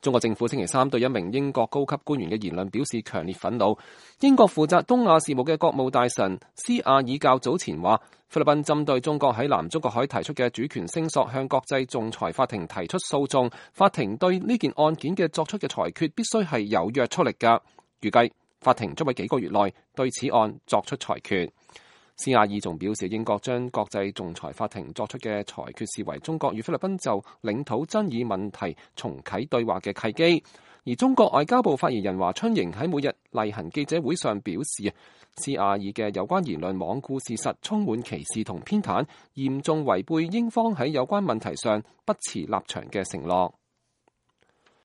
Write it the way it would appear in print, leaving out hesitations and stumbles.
中國政府星期三對一名英國高級官員嘅言論表示強烈憤怒。英國負責東亞事務嘅國務大臣斯亞爾較早前話，菲律賓針對中國喺南中國海提出嘅主權聲索向國際仲裁法庭提出訴訟，法庭對呢件案件嘅作出嘅裁決必須係有約束力㗎。預計法庭將喺幾個月內對此案作出裁決。斯亞爾仲表示，英國將國際仲裁法庭作出嘅裁決視為中國與菲律賓就領土爭議問題重啟對話嘅契機。而中國外交部發言人華春瑩喺每日例行記者會上表示，斯亞爾嘅有關言論罔顧事實，充滿歧視同偏袒，嚴重違背英方喺有關問題上不持立場嘅承諾。